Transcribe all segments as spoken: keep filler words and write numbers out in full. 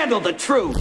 handle the truth.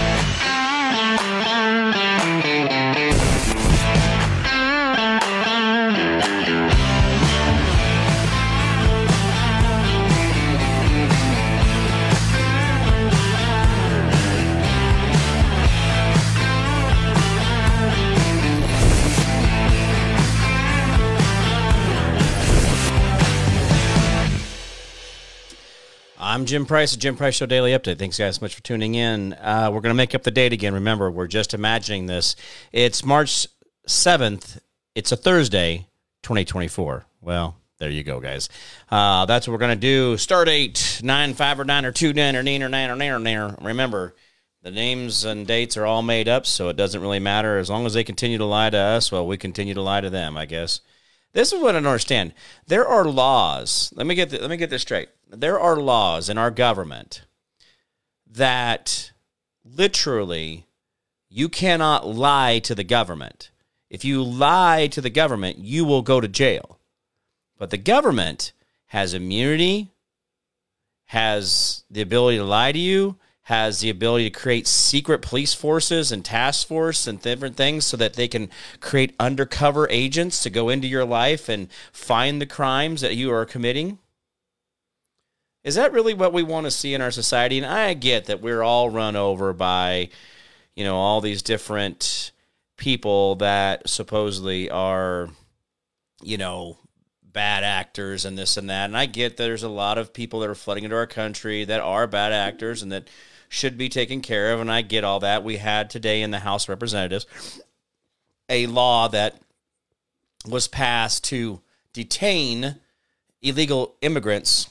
I'm Jim Price, the Jim Price Show Daily Update. Thanks, guys, so much for tuning in. Uh, we're going to make up the date again. Remember, we're just imagining this. It's March seventh. It's a Thursday, twenty twenty-four. Well, there you go, guys. Uh, that's what we're going to do. Start eight, nine, five, or nine, or two, nine, or nine, or nine, or nine, or nine. Remember, the names and dates are all made up, so it doesn't really matter. As long as they continue to lie to us, well, we continue to lie to them, I guess. This is what I don't understand. There are laws. Let me get the, let me get this straight. There are laws in our government that literally you cannot lie to the government. If you lie to the government, you will go to jail. But the government has immunity, has the ability to lie to you, has the ability to create secret police forces and task force and different things so that they can create undercover agents to go into your life and find the crimes that you are committing. Is that really what we want to see in our society? And I get that we're all run over by, you know, all these different people that supposedly are, you know, bad actors and this and that. And I get that there's a lot of people that are flooding into our country that are bad actors and that should be taken care of, and I get all that. We had today in the House of Representatives a law that was passed to detain illegal immigrants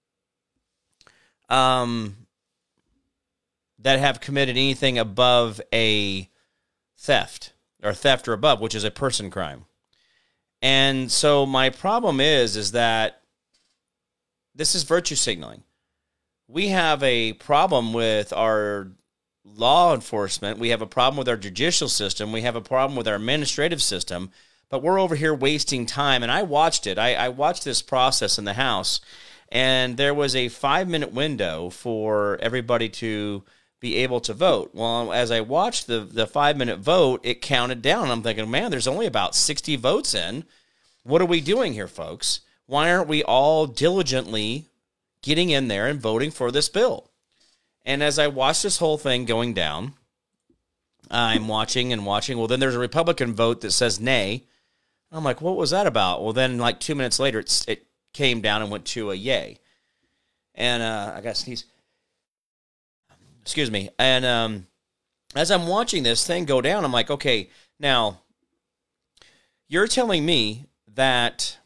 um, that have committed anything above a theft, or theft or above, which is a person crime. And so my problem is, is that this is virtue signaling. We have a problem with our law enforcement. We have a problem with our judicial system. We have a problem with our administrative system. But we're over here wasting time. And I watched it. I, I watched this process in the House. And there was a five-minute window for everybody to be able to vote. Well, as I watched the, the five-minute vote, it counted down. I'm thinking, man, there's only about sixty votes in. What are we doing here, folks? Why aren't we all diligently getting in there and voting for this bill? And as I watch this whole thing going down, I'm watching and watching. Well, then there's a Republican vote that says nay. I'm like, what was that about? Well, then like two minutes later, it's, it came down and went to a yay. And uh, I got to sneeze. Excuse me. And um, as I'm watching this thing go down, I'm like, okay, now you're telling me that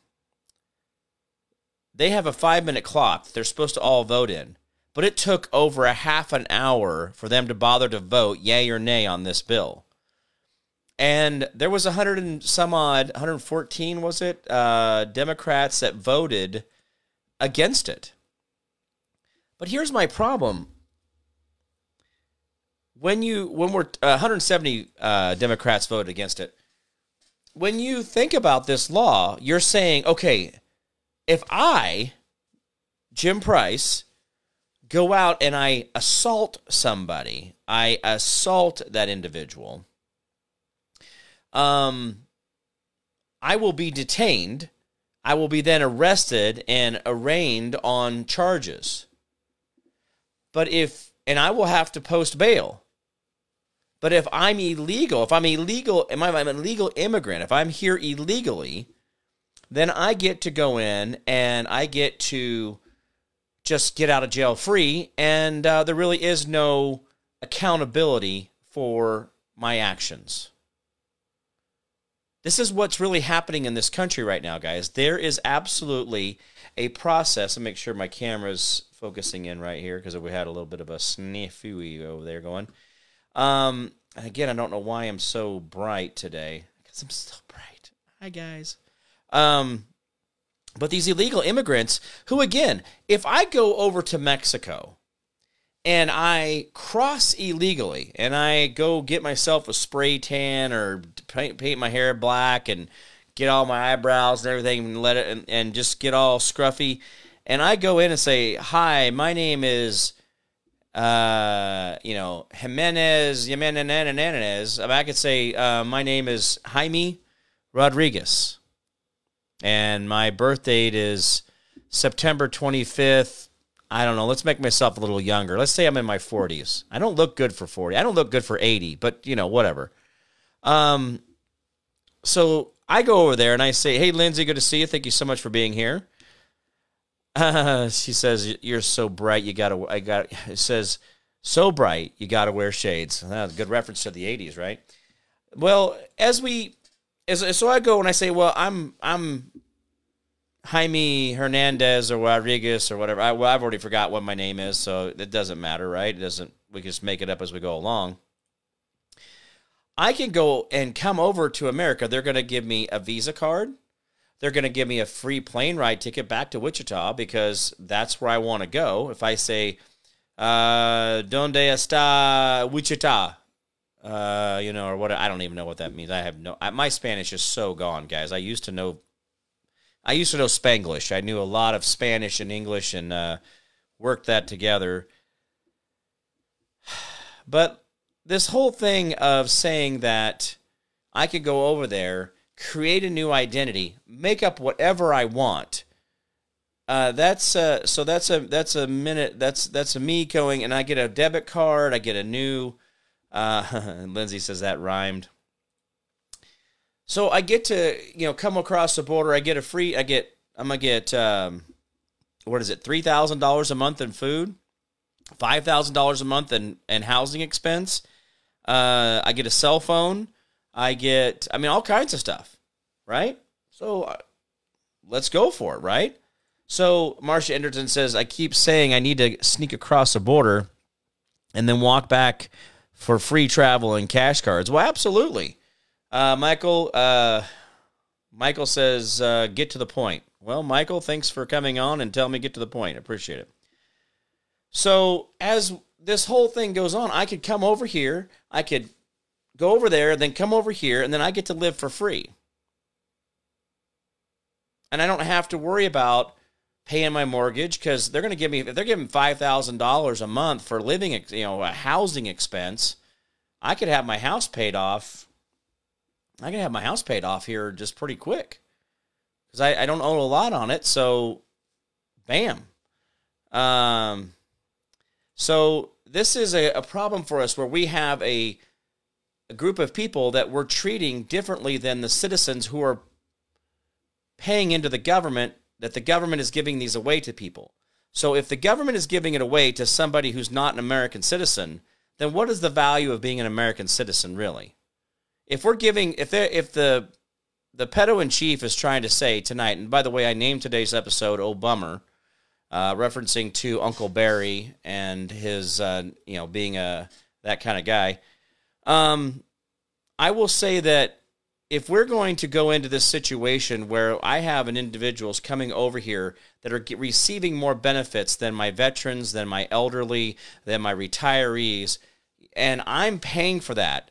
they have a five-minute clock that they're supposed to all vote in, but it took over a half an hour for them to bother to vote yay or nay on this bill. And there was one hundred and some odd, one hundred fourteen, was it, uh, Democrats that voted against it. But here's my problem. When you, when we're, uh, one hundred seventy uh, Democrats voted against it. When you think about this law, you're saying, okay, if I, Jim Price, go out and I assault somebody, I assault that individual, um, I will be detained. I will be then arrested and arraigned on charges. But if, and I will have to post bail. But if I'm illegal, if I'm illegal, if I'm an illegal immigrant, if I'm here illegally, then I get to go in and I get to just get out of jail free, and uh, there really is no accountability for my actions. This is what's really happening in this country right now, guys. There is absolutely a process. I'll make sure my camera's focusing in right here because we had a little bit of a snafu over there going. Um, and again, I don't know why I'm so bright today because I'm so bright. Hi, guys. Um, but these illegal immigrants who, again, if I go over to Mexico and I cross illegally and I go get myself a spray tan or paint, paint my hair black and get all my eyebrows and everything and let it and, and just get all scruffy, and I go in and say, hi, my name is uh, you know, Jimenez, Jimenez. I could say uh, my name is Jaime Rodriguez, and my birth date is September twenty-fifth. I don't know. Let's make myself a little younger. Let's say I'm in my forties. I don't look good for forty. I don't look good for eighty, but, you know, whatever. Um, so I go over there and I say, hey, Lindsay, good to see you. Thank you so much for being here. Uh, she says, you're so bright, you got to, I got, it says, so bright, you got to wear shades. That's a good reference to the eighties, right? Well, as we, as so I go and I say, well, I'm, I'm Jaime Hernandez or Rodriguez or whatever. I, well, I've already forgot what my name is, so it doesn't matter, right? It doesn't, we can just make it up as we go along. I can go and come over to America. They're going to give me a Visa card. They're going to give me a free plane ride ticket back to Wichita because that's where I want to go. If I say, uh, ¿Dónde está Wichita? Uh, you know, or what, I don't even know what that means. I have no, I, my Spanish is so gone, guys. I used to know, I used to know Spanglish. I knew a lot of Spanish and English and uh, worked that together. But this whole thing of saying that I could go over there, create a new identity, make up whatever I want. Uh, that's uh, so that's a that's a minute. That's that's a me going, and I get a debit card. I get a new. Uh, Lindsay says that rhymed. So I get to you know come across the border. I get a free. I get. I'm gonna get. Um, what is it? Three thousand dollars a month in food. Five thousand dollars a month in in housing expense. Uh, I get a cell phone. I get, I mean, all kinds of stuff, right? So uh, let's go for it, right? So Marcia Enderton says, I keep saying I need to sneak across the border and then walk back for free travel and cash cards. Well, absolutely. Uh, Michael, uh, Michael says, uh, get to the point. Well, Michael, thanks for coming on and telling me get to the point. I appreciate it. So as this whole thing goes on, I could come over here, I could go over there, then come over here, and then I get to live for free. And I don't have to worry about paying my mortgage because they're going to give me, if they're giving five thousand dollars a month for living, you know, a housing expense, I could have my house paid off. I can have my house paid off here just pretty quick because I, I don't owe a lot on it. So, bam. Um, so this is a, a problem for us where we have a, a group of people that we're treating differently than the citizens who are paying into the government, that the government is giving these away to people. So if the government is giving it away to somebody who's not an American citizen, then what is the value of being an American citizen really? If we're giving, if they if the the pedo-in-chief is trying to say tonight, and by the way, I named today's episode "Oh Bummer," uh, referencing to Uncle Barry and his, uh, you know, being a that kind of guy. Um, I will say that if we're going to go into this situation where I have an individuals coming over here that are get, receiving more benefits than my veterans, than my elderly, than my retirees, and I'm paying for that,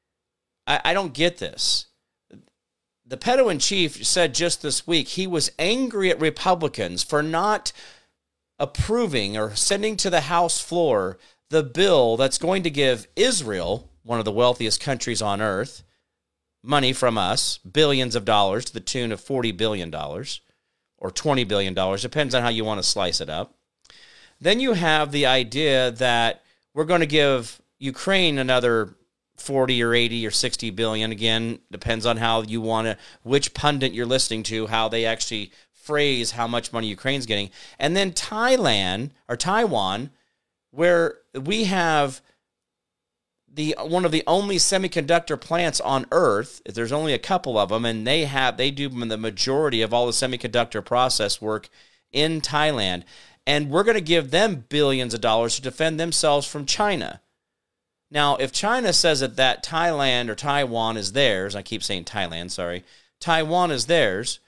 I, I don't get this. The pedo-in-chief said just this week he was angry at Republicans for not approving or sending to the House floor the bill that's going to give Israel, one of the wealthiest countries on earth, money from us, billions of dollars to the tune of forty billion dollars or twenty billion dollars, depends on how you want to slice it up. Then you have the idea that we're going to give Ukraine another forty or eighty or sixty billion. Again, depends on how you want to, which pundit you're listening to, how they actually phrase how much money Ukraine's getting. And then Thailand or Taiwan, where we have the one of the only semiconductor plants on Earth. There's only a couple of them, and they have they do the majority of all the semiconductor process work in Thailand. And we're going to give them billions of dollars to defend themselves from China. Now, if China says that, that Thailand or Taiwan is theirs, I keep saying Thailand, sorry, Taiwan is theirs,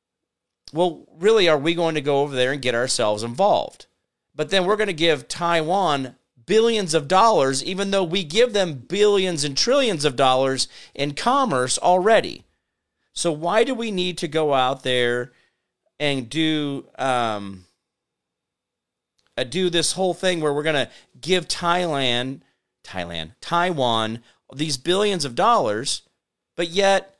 well, really, are we going to go over there and get ourselves involved? But then we're going to give Taiwan billions of dollars, even though we give them billions and trillions of dollars in commerce already. So why do we need to go out there and do um, uh, do this whole thing where we're going to give Thailand, Thailand, Taiwan these billions of dollars, but yet,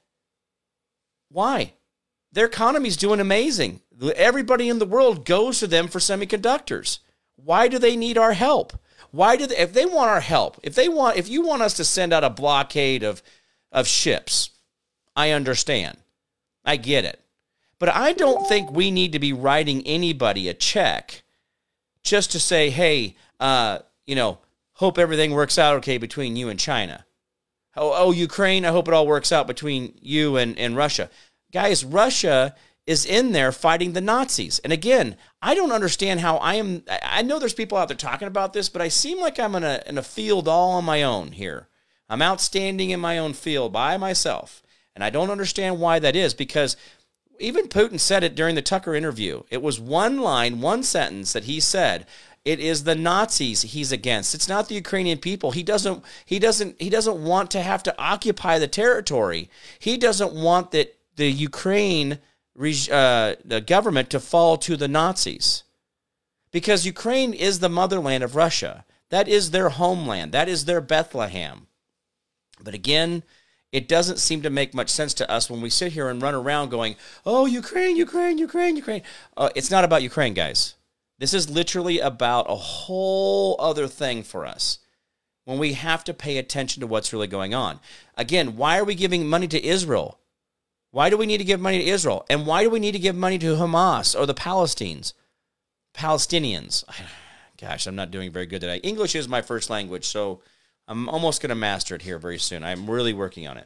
why? Their economy's doing amazing. Everybody in the world goes to them for semiconductors. Why do they need our help? Why do they, if they want our help, if they want, if you want us to send out a blockade of, of ships, I understand. I get it. But I don't think we need to be writing anybody a check just to say, hey, uh, you know, hope everything works out okay between you and China. Oh, oh, Ukraine, I hope it all works out between you and, and Russia. Guys, Russia is in there fighting the Nazis. And again, I don't understand how I am. I know there's people out there talking about this, but I seem like I'm in a, in a field all on my own here. I'm outstanding in my own field by myself. And I don't understand why that is, because even Putin said it during the Tucker interview. It was one line, one sentence that he said. It is the Nazis he's against. It's not the Ukrainian people. He doesn't he doesn't he doesn't want to have to occupy the territory. He doesn't want that the Ukraine uh, the government to fall to the Nazis. Because Ukraine is the motherland of Russia. That is their homeland. That is their Bethlehem. But again, it doesn't seem to make much sense to us when we sit here and run around going, oh, Ukraine, Ukraine, Ukraine, Ukraine. Uh, it's not about Ukraine, guys. This is literally about a whole other thing for us when we have to pay attention to what's really going on. Again, why are we giving money to Israel? Why do we need to give money to Israel? And why do we need to give money to Hamas or the Palestinians? Palestinians. Gosh, I'm not doing very good today. English is my first language, so I'm almost going to master it here very soon. I'm really working on it.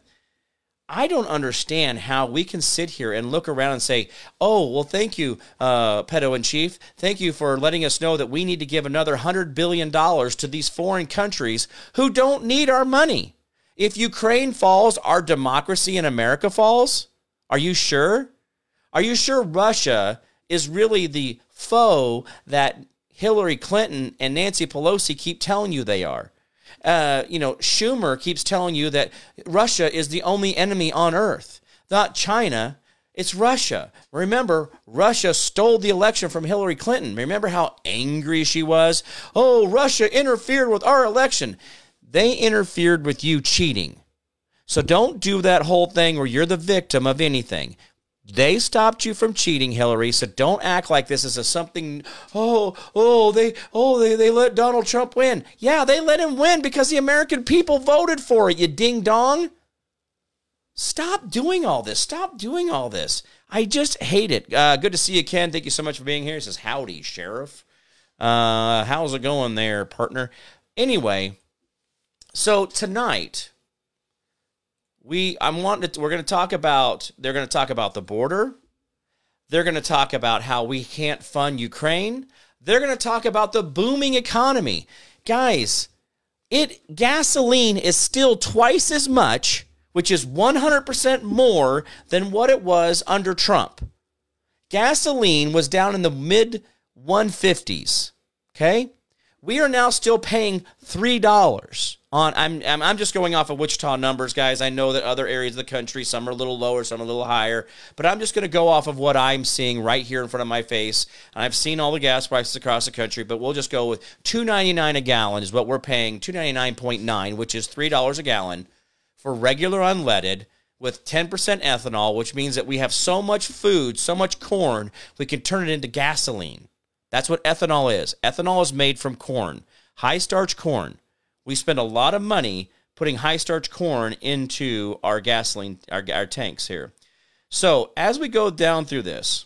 I don't understand how we can sit here and look around and say, oh, well, thank you, uh, Pedo-in-Chief. Thank you for letting us know that we need to give another one hundred billion dollars to these foreign countries who don't need our money. If Ukraine falls, our democracy in America falls? Are you sure? Are you sure Russia is really the foe that Hillary Clinton and Nancy Pelosi keep telling you they are? Uh, you know, Schumer keeps telling you that Russia is the only enemy on earth. Not China, it's Russia. Remember, Russia stole the election from Hillary Clinton. Remember how angry she was? Oh, Russia interfered with our election. They interfered with you cheating. So don't do that whole thing where you're the victim of anything. They stopped you from cheating, Hillary, so don't act like this is a something, oh, oh, they oh they, they let Donald Trump win. Yeah, they let him win because the American people voted for it, you ding-dong. Stop doing all this. Stop doing all this. I just hate it. Uh, good to see you, Ken. Thank you so much for being here. He says, howdy, Sheriff. Uh, how's it going there, partner? Anyway, so tonight... We, I'm wanting to, we're going to talk about, they're going to talk about the border. They're going to talk about how we can't fund Ukraine. They're going to talk about the booming economy. Guys, it, gasoline is still twice as much, which is one hundred percent more than what it was under Trump. Gasoline was down in the mid one fifties. Okay. We are now still paying three dollars on, I'm, I'm I'm just going off of Wichita numbers, guys. I know that other areas of the country, some are a little lower, some are a little higher, but I'm just going to go off of what I'm seeing right here in front of my face. And I've seen all the gas prices across the country, but we'll just go with two ninety-nine a gallon is what we're paying, two ninety-nine point nine, which is three dollars a gallon for regular unleaded with ten percent ethanol, which means that we have so much food, so much corn, we can turn it into gasoline. That's what ethanol is. Ethanol is made from corn, high-starch corn. We spend a lot of money putting high-starch corn into our gasoline, our, our tanks here. So as we go down through this,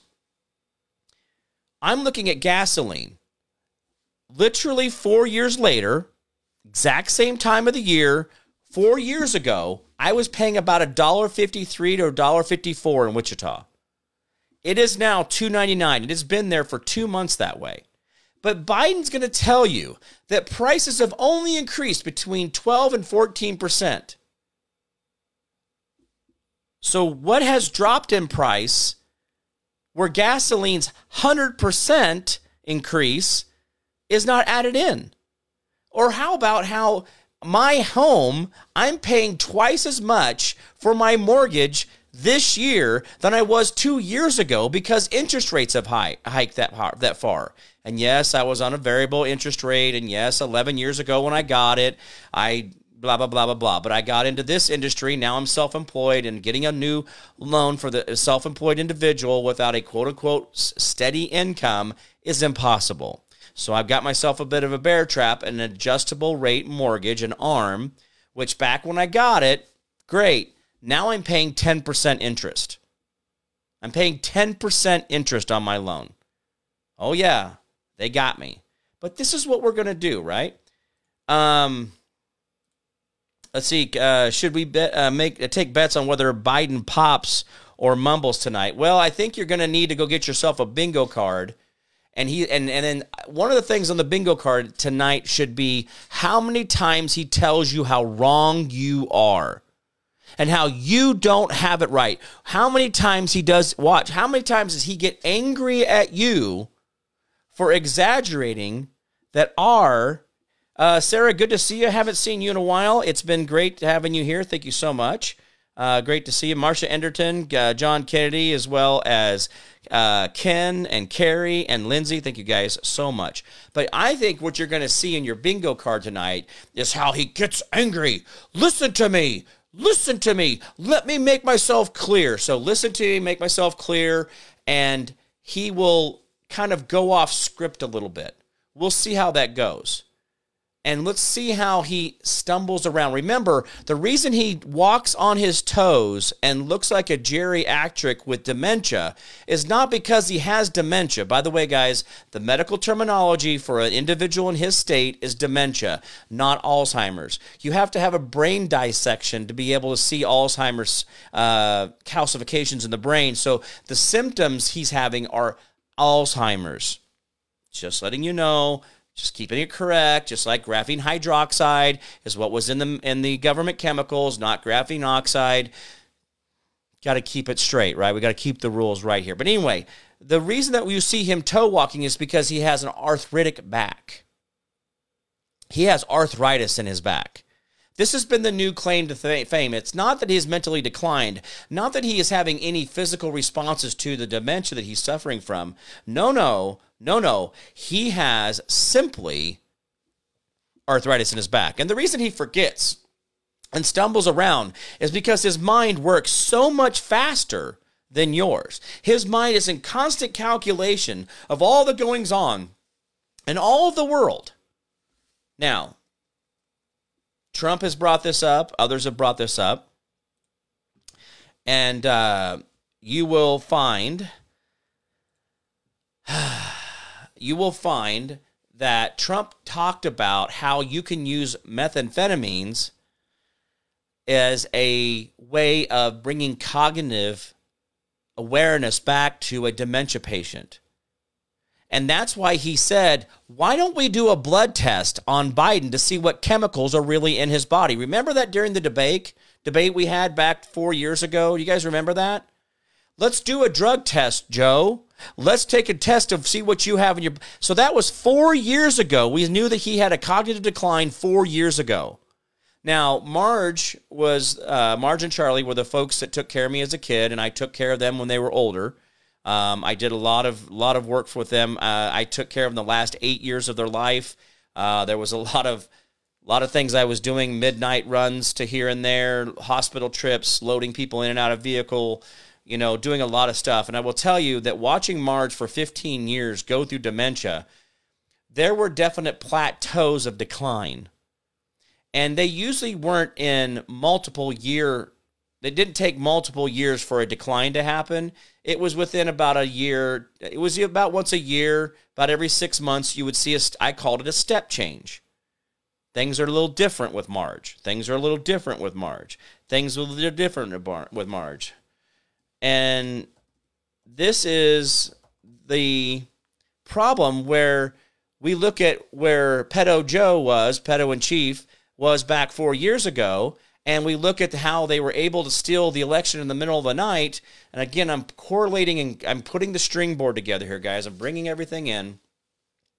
I'm looking at gasoline. Literally four years later, exact same time of the year, four years ago, I was paying about one dollar fifty-three to one dollar fifty-four in Wichita. It is now two ninety-nine. It has been there for two months that way. But Biden's going to tell you that prices have only increased between twelve and fourteen percent. So what has dropped in price where gasoline's one hundred percent increase is not added in? Or how about how my home, I'm paying twice as much for my mortgage this year than I was two years ago because interest rates have high, hiked that, that far. And yes, I was on a variable interest rate. And yes, eleven years ago when I got it, I blah, blah, blah, blah, blah. But I got into this industry. Now I'm self-employed, and getting a new loan for the self-employed individual without a quote-unquote steady income is impossible. So I've got myself a bit of a bear trap, an adjustable rate mortgage, an ARM, which back when I got it, great. Now I'm paying ten percent interest. I'm paying ten percent interest on my loan. Oh, yeah, they got me. But this is what we're going to do, right? Um, let's see. Uh, should we bet, uh, make uh, take bets on whether Biden pops or mumbles tonight? Well, I think you're going to need to go get yourself a bingo card. And he and, and then one of the things on the bingo card tonight should be how many times he tells you how wrong you are and how you don't have it right. How many times he does, watch, how many times does he get angry at you for exaggerating that are, uh, Sarah, good to see you. I haven't seen you in a while. It's been great having you here. Thank you so much. Uh, great to see you. Marsha Enderton, uh, John Kennedy, as well as uh, Ken and Carrie and Lindsay. Thank you guys so much. But I think what you're going to see in your bingo card tonight is how he gets angry. Listen to me. Listen to me. Let me make myself clear. So listen to me, make myself clear, and he will kind of go off script a little bit. We'll see how that goes. And let's see how he stumbles around. Remember, the reason he walks on his toes and looks like a geriatric with dementia is not because he has dementia. By the way, guys, the medical terminology for an individual in his state is dementia, not Alzheimer's. You have to have a brain dissection to be able to see Alzheimer's uh, calcifications in the brain. So the symptoms he's having are Alzheimer's. Just letting you know. Just keeping it correct, just like graphene hydroxide is what was in the in the government chemicals, not graphene oxide. Got to keep it straight, right? We got to keep the rules right here. But anyway, the reason that you see him toe walking is because he has an arthritic back. He has arthritis in his back. This has been the new claim to fame. It's not that he is mentally declined, not that he is having any physical responses to the dementia that he's suffering from. No, no, no, no. He has simply arthritis in his back. And the reason he forgets and stumbles around is because his mind works so much faster than yours. His mind is in constant calculation of all the goings on in all of the world. Now, Trump has brought this up. Others have brought this up. And uh, you will find, you will find that Trump talked about how you can use methamphetamines as a way of bringing cognitive awareness back to a dementia patient. And that's why he said, why don't we do a blood test on Biden to see what chemicals are really in his body? Remember that during the debate, debate we had back four years ago? You guys remember that? Let's do a drug test, Joe. Let's take a test to see what you have in your... So that was four years ago. We knew that he had a cognitive decline four years ago. Now, Marge was, uh, Marge and Charlie were the folks that took care of me as a kid, and I took care of them when they were older. Um, I did a lot of lot of work with them. Uh, I took care of them the last eight years of their life. Uh, there was a lot of lot of things I was doing, midnight runs to here and there, hospital trips, loading people in and out of vehicle, you know, doing a lot of stuff. And I will tell you that watching Marge for fifteen years go through dementia, there were definite plateaus of decline. And they usually weren't in multiple year. It didn't take multiple years for a decline to happen. It was within about a year. It was about once a year, about every six months, you would see a, I called it a step change. Things are a little different with Marge. Things are a little different with Marge. Things are a little different with Marge. And this is the problem where we look at where Pedo Joe was, Pedo in Chief, was back four years ago, and we look at how they were able to steal the election in the middle of the night. And again, I'm correlating and I'm putting the string board together here, guys. I'm bringing everything in.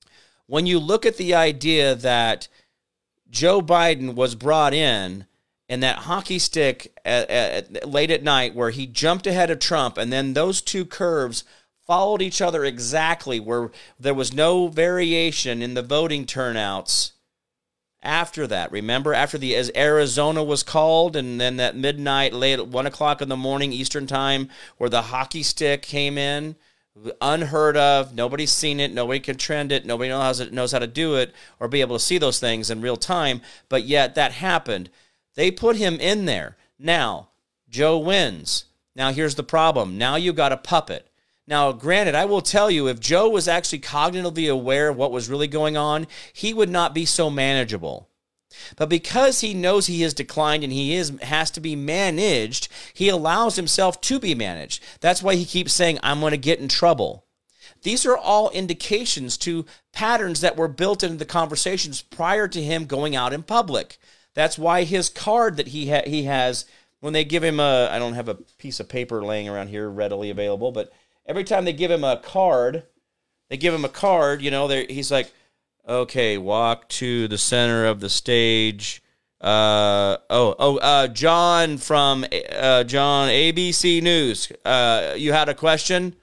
When you look at the idea that Joe Biden was brought in and that hockey stick at, at, late at night where he jumped ahead of Trump, and then those two curves followed each other exactly, where there was no variation in the voting turnouts after that. Remember, after the as Arizona was called, and then that midnight, late at one o'clock in the morning Eastern time, where the hockey stick came in, unheard of. Nobody's seen it. Nobody can trend it. Nobody knows how, knows how to do it or be able to see those things in real time. But yet that happened. They put him in there. Now, Joe wins. Now, here's the problem. Now you got a puppet. Now, granted, I will tell you, if Joe was actually cognitively aware of what was really going on, he would not be so manageable. But because he knows he has declined and he is has to be managed, he allows himself to be managed. That's why he keeps saying, I'm going to get in trouble. These are all indications to patterns that were built into the conversations prior to him going out in public. That's why his card that he ha- he has, when they give him a, I don't have a piece of paper laying around here readily available, but every time they give him a card, they give him a card, you know, he's like, okay, walk to the center of the stage. Uh, oh, oh, uh, John from uh, John, A B C News. Uh, you had a question?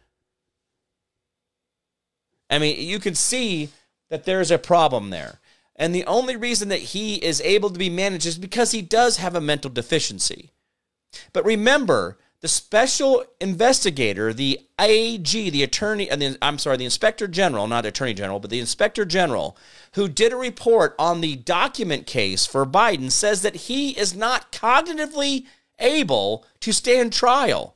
I mean, you can see that there's a problem there. And the only reason that he is able to be managed is because he does have a mental deficiency. But remember, the special investigator, the A G, the attorney, and the, I'm sorry, the inspector general, not attorney general, but the inspector general, who did a report on the document case for Biden, says that he is not cognitively able to stand trial.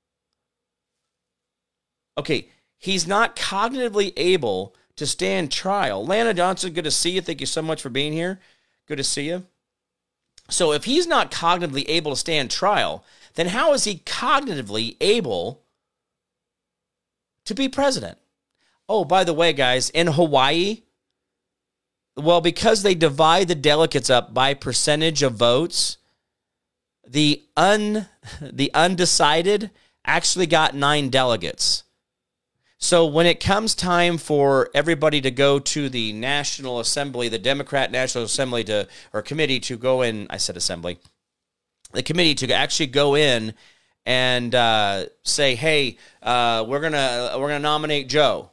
Okay, he's not cognitively able to stand trial. Lana Johnson, good to see you. Thank you so much for being here. Good to see you. So if he's not cognitively able to stand trial, then how is he cognitively able to be president? Oh, by the way, guys, in Hawaii, well, because they divide the delegates up by percentage of votes, the un the undecided actually got nine delegates. So when it comes time for everybody to go to the National Assembly, the Democrat National Assembly to or committee to go in, I said assembly, the committee to actually go in and uh, say, hey, uh, we're gonna we're gonna nominate Joe.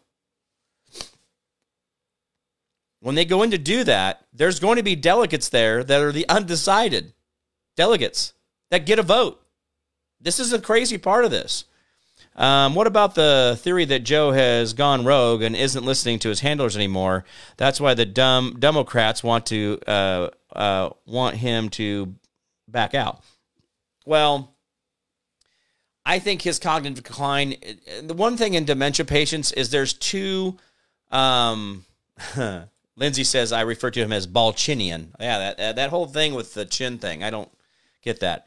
When they go in to do that, there's going to be delegates there that are the undecided delegates that get a vote. This is a crazy part of this. Um, what about the theory that Joe has gone rogue and isn't listening to his handlers anymore? That's why the dumb Democrats want to uh, uh, want him to back out. Well, I think his cognitive decline. The one thing in dementia patients is there's two. Um, Lindsay says I refer to him as Balchinian. Yeah, that that whole thing with the chin thing. I don't get that.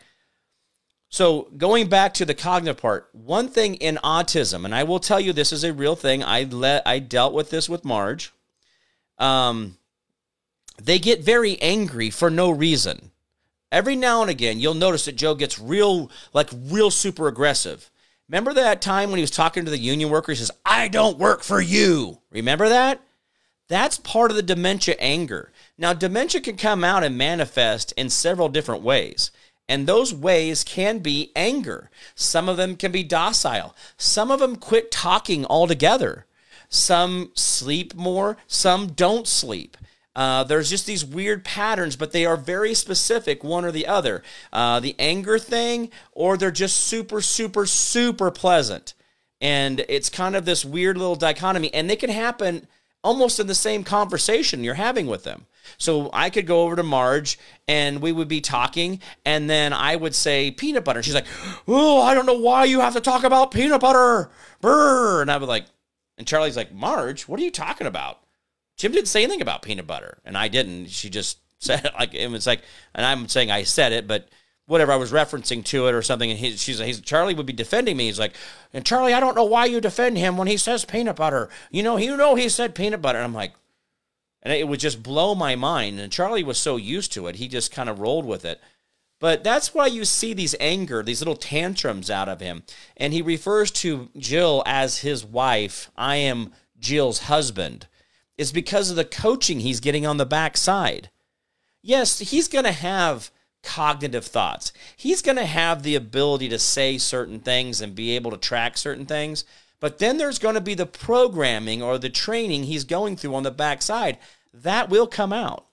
So going back to the cognitive part, one thing in autism, and I will tell you this is a real thing. I let I dealt with this with Marge. Um, they get very angry for no reason. Every now and again, you'll notice that Joe gets real, like real super aggressive. Remember that time when he was talking to the union worker? He says, I don't work for you. Remember that? That's part of the dementia anger. Now, dementia can come out and manifest in several different ways. And those ways can be anger. Some of them can be docile. Some of them quit talking altogether. Some sleep more. Some don't sleep. Uh, there's just these weird patterns, but they are very specific, one or the other. Uh, the anger thing, or they're just super, super, super pleasant. And it's kind of this weird little dichotomy. And they can happen almost in the same conversation you're having with them. So I could go over to Marge and we would be talking, and then I would say peanut butter. She's like, oh, I don't know why you have to talk about peanut butter. Brr. And I would like, and Charlie's like, Marge, what are you talking about? Jim didn't say anything about peanut butter. And I didn't. She just said it like, it was like, and I'm saying I said it, but whatever, I was referencing to it or something. And he, she's, he's, Charlie would be defending me. He's like, and Charlie, I don't know why you defend him when he says peanut butter. You know, you know, he said peanut butter. And I'm like, and it would just blow my mind. And Charlie was so used to it, he just kind of rolled with it. But that's why you see these anger, these little tantrums out of him. And he refers to Jill as his wife. I am Jill's husband. It's because of the coaching he's getting on the backside. Yes, he's going to have cognitive thoughts. He's going to have the ability to say certain things and be able to track certain things. But then there's going to be the programming or the training he's going through on the backside. That will come out.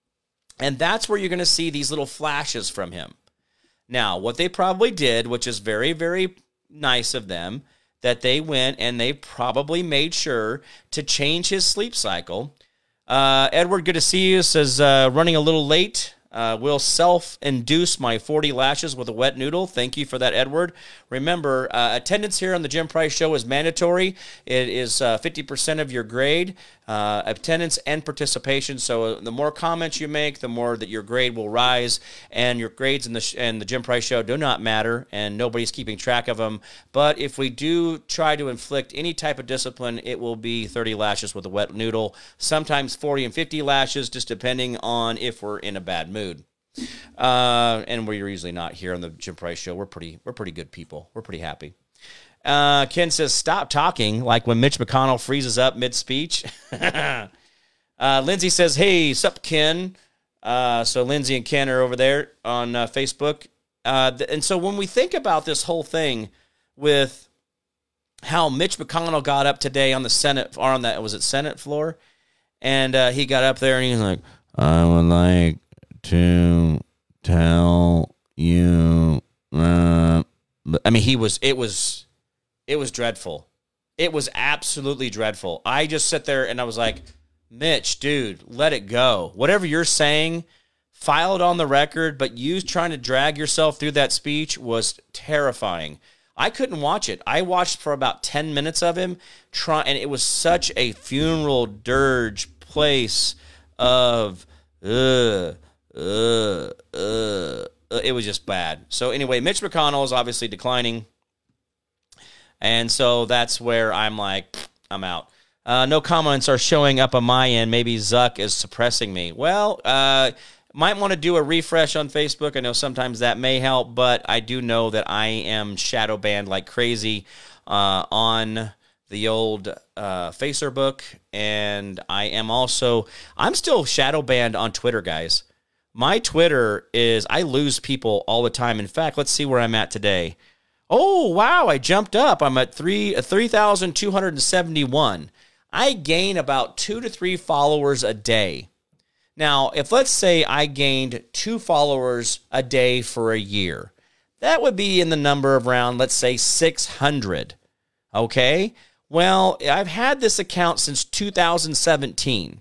And that's where you're going to see these little flashes from him. Now, what they probably did, which is very, very nice of them, that they went and they probably made sure to change his sleep cycle. Uh, Edward, good to see you, says, uh, running a little late. Uh, will self-induce my forty lashes with a wet noodle. Thank you for that, Edward. Remember, uh, attendance here on the Jim Price Show is mandatory. It is uh, fifty percent of your grade, uh, attendance and participation. So the more comments you make, the more that your grade will rise. And your grades in the sh- and the Jim Price Show do not matter, and nobody's keeping track of them. But if we do try to inflict any type of discipline, it will be thirty lashes with a wet noodle. Sometimes forty and fifty lashes, just depending on if we're in a bad mood. Mood. Uh, and we're usually not here on the Jim Price Show. We're pretty, we're pretty good people. We're pretty happy. Uh, Ken says, stop talking like when Mitch McConnell freezes up mid-speech. uh, Lindsay says, hey, sup, Ken. Uh, so Lindsay and Ken are over there on uh, Facebook. Uh, th- and so when we think about this whole thing with how Mitch McConnell got up today on the Senate, or on that, was it Senate floor? And uh, he got up there and he's like, I would like to tell you, uh, I mean, he was, it was, it was dreadful. It was absolutely dreadful. I just sat there and I was like, Mitch, dude, let it go. Whatever you're saying, file it on the record, but you trying to drag yourself through that speech was terrifying. I couldn't watch it. I watched for about ten minutes of him, try, and it was such a funeral dirge place of, ugh, Uh, uh, uh, it was just bad. So anyway, Mitch McConnell is obviously declining. And so that's where I'm like, I'm out. Uh, no comments are showing up on my end. Maybe Zuck is suppressing me. Well, uh, might want to do a refresh on Facebook. I know sometimes that may help, but I do know that I am shadow banned like crazy uh, on the old uh, Facer book. And I am also, I'm still shadow banned on Twitter, guys. My Twitter is, I lose people all the time. In fact, let's see where I'm at today. Oh, wow, I jumped up. I'm at three three thousand two hundred seventy-one. I gain about two to three followers a day. Now, if let's say I gained two followers a day for a year, that would be in the number of around, let's say, six hundred. Okay? Well, I've had this account since two thousand seventeen.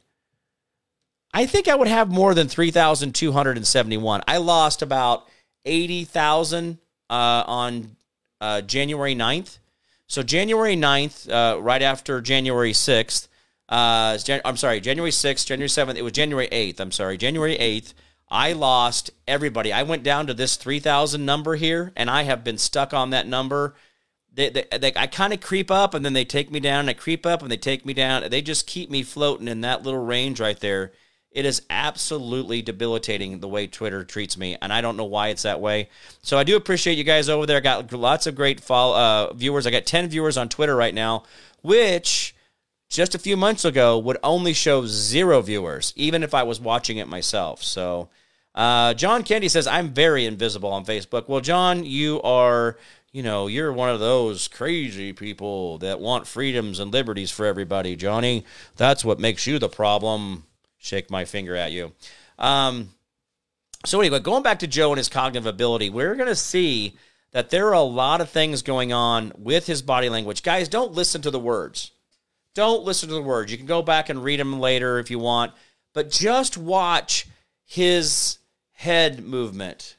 I think I would have more than three thousand two hundred seventy-one. I lost about eighty thousand uh, on uh, January ninth. So January ninth, uh, right after January sixth, uh, Jan- I'm sorry, January sixth, January seventh, it was January eighth, I'm sorry, January eighth, I lost everybody. I went down to this three thousand number here, and I have been stuck on that number. They, they, they, I kind of creep up, and then they take me down, and I creep up, and they take me down. They just keep me floating in that little range right there. It is absolutely debilitating the way Twitter treats me, and I don't know why it's that way. So I do appreciate you guys over there. I got lots of great follow, uh, viewers. I got ten viewers on Twitter right now, which just a few months ago would only show zero viewers, even if I was watching it myself. So uh, John Candy says, I'm very invisible on Facebook. Well, John, you are, you know, you're one of those crazy people that want freedoms and liberties for everybody, Johnny. That's what makes you the problem. Shake my finger at you. Um, so anyway, going back to Joe and his cognitive ability, we're going to see that there are a lot of things going on with his body language. Guys, don't listen to the words. Don't listen to the words. You can go back and read them later if you want, but just watch his head movement.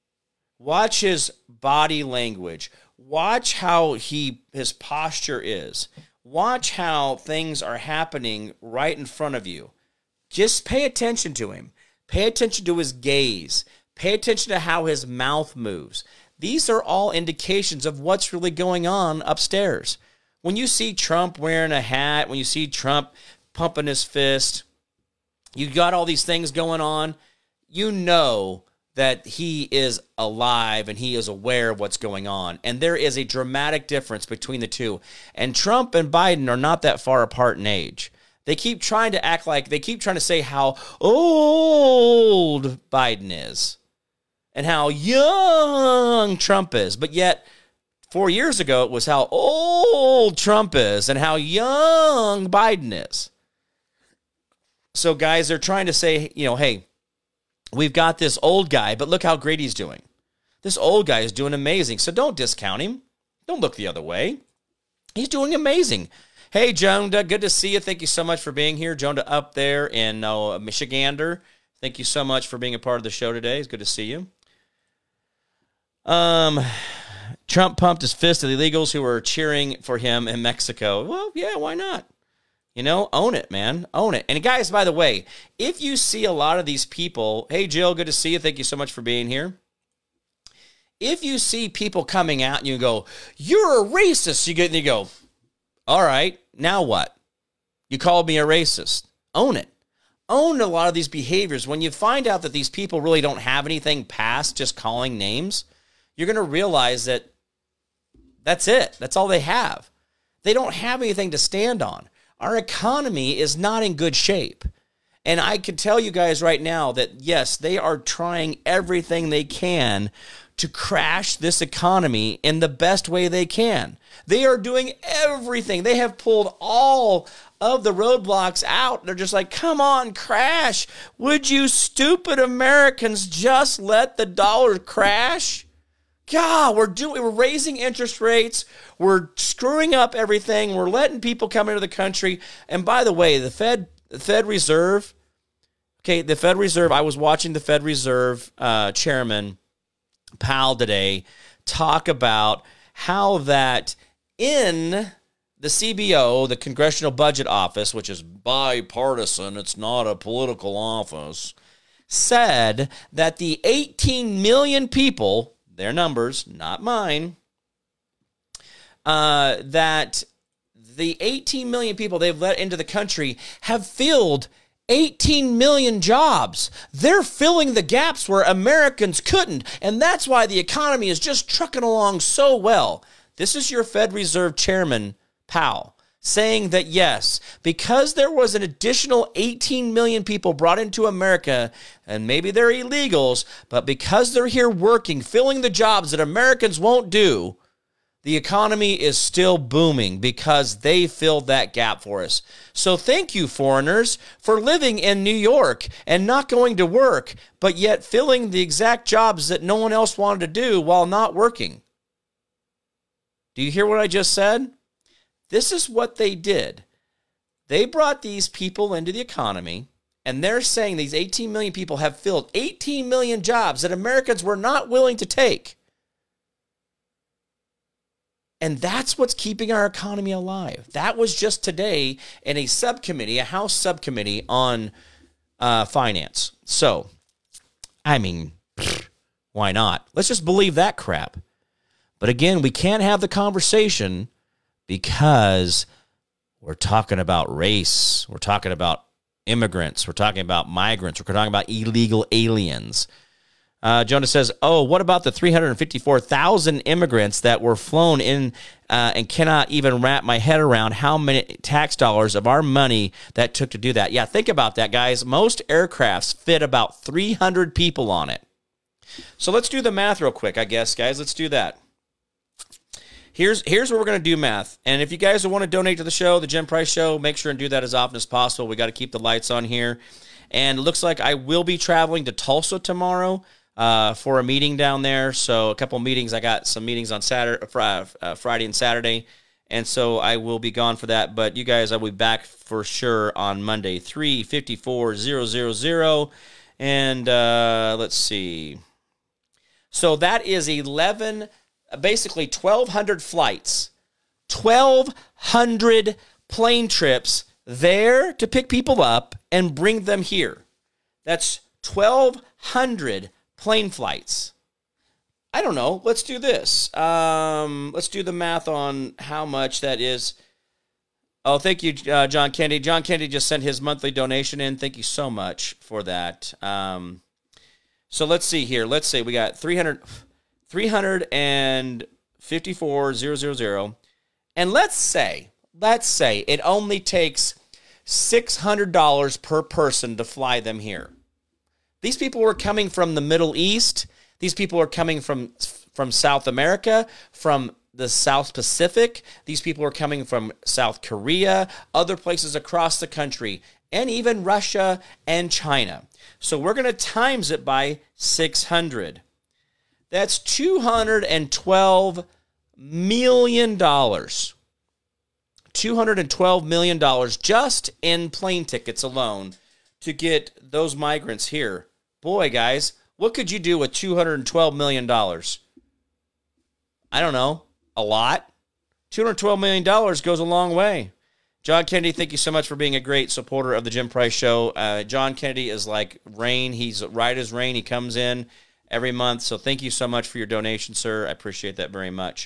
Watch his body language. Watch how he his posture is. Watch how things are happening right in front of you. Just pay attention to him. Pay attention to his gaze. Pay attention to how his mouth moves. These are all indications of what's really going on upstairs. When you see Trump wearing a hat, when you see Trump pumping his fist, you got all these things going on, you know that he is alive and he is aware of what's going on. And there is a dramatic difference between the two. And Trump and Biden are not that far apart in age. They keep trying to act like, they keep trying to say how old Biden is. and how young Trump is. But yet, four years ago, it was how old Trump is and how young Biden is. So, guys, they're trying to say, you know, hey, we've got this old guy, but look how great he's doing. This old guy is doing amazing. So don't discount him. Don't look the other way. He's doing amazing. Hey, Jonda, good to see you. Thank you so much for being here. Jonda up there in uh, Michigander. Thank you so much for being a part of the show today. It's good to see you. Um, Trump pumped his fist at the illegals who were cheering for him in Mexico. Well, yeah, why not? You know, own it, man. Own it. And guys, by the way, if you see a lot of these people, hey, Jill, good to see you. Thank you so much for being here. If you see people coming out and you go, you're a racist, you get, and you go, all right, now what? You called me a racist. Own it. Own a lot of these behaviors. When you find out that these people really don't have anything past just calling names, you're going to realize that that's it. That's all they have. They don't have anything to stand on. Our economy is not in good shape. And I can tell you guys right now that, yes, they are trying everything they can to crash this economy in the best way they can. They are doing everything. They have pulled all of the roadblocks out. They're just like, come on, crash. Would you stupid Americans just let the dollar crash? God, we're doing, we're raising interest rates. We're screwing up everything. We're letting people come into the country. And by the way, the Fed, the Fed Reserve, okay, the Fed Reserve, I was watching the Fed Reserve uh, chairman, Powell, today talk about how that in the C B O, the Congressional Budget Office, which is bipartisan, it's not a political office, said that the eighteen million people, their numbers, not mine, uh, that the eighteen million people they've let into the country have filled eighteen million jobs. They're filling the gaps where Americans couldn't, and that's why the economy is just trucking along so well. This is your Fed Reserve Chairman, Powell, saying that yes, because there was an additional eighteen million people brought into America, and maybe they're illegals, but because they're here working, filling the jobs that Americans won't do, the economy is still booming because they filled that gap for us. So thank you, foreigners, for living in New York and not going to work, but yet filling the exact jobs that no one else wanted to do while not working. Do you hear what I just said? This is what they did. They brought these people into the economy, and they're saying these eighteen million people have filled eighteen million jobs that Americans were not willing to take. And that's what's keeping our economy alive. That was just today in a subcommittee, a House subcommittee on uh, finance. So, I mean, why not? Let's just believe that crap. But again, we can't have the conversation because we're talking about race. We're talking about immigrants. We're talking about migrants. We're talking about illegal aliens. Uh, Jonah says, oh, what about the three hundred fifty-four thousand immigrants that were flown in uh, and cannot even wrap my head around how many tax dollars of our money that took to do that? Yeah, think about that, guys. Most aircrafts fit about three hundred people on it. So let's do the math real quick, I guess, guys. Let's do that. Here's here's what we're going to do math. And if you guys want to donate to the show, the Jim Price Show, make sure and do that as often as possible. We got to keep the lights on here. And it looks like I will be traveling to Tulsa tomorrow uh, for a meeting down there. So a couple meetings. I got some meetings on Saturday, uh, Friday and Saturday. And so I will be gone for that. But you guys, I will be back for sure on Monday, three fifty-four thousand. And uh, let's see. So that is eleven, basically twelve hundred flights, twelve hundred plane trips there to pick people up and bring them here. That's twelve hundred plane flights. I don't know. Let's do this. Um, let's do the math on how much that is. Oh, thank you, uh, John Kennedy. John Kennedy just sent his monthly donation in. Thank you so much for that. Um, so let's see here. Let's say we got three hundred, three fifty-four thousand. And let's say, let's say it only takes six hundred dollars per person to fly them here. These people were coming from the Middle East. These people are coming from, from South America, from the South Pacific. These people are coming from South Korea, other places across the country, and even Russia and China. So we're going to times it by six hundred. That's two hundred twelve million dollars. two hundred twelve million dollars just in plane tickets alone to get those migrants here. Boy, guys, what could you do with two hundred twelve million dollars? I don't know. A lot. two hundred twelve million dollars goes a long way. John Kennedy, thank you so much for being a great supporter of the Jim Price Show. Uh, John Kennedy is like rain. He's right as rain. He comes in every month. So thank you so much for your donation, sir. I appreciate that very much.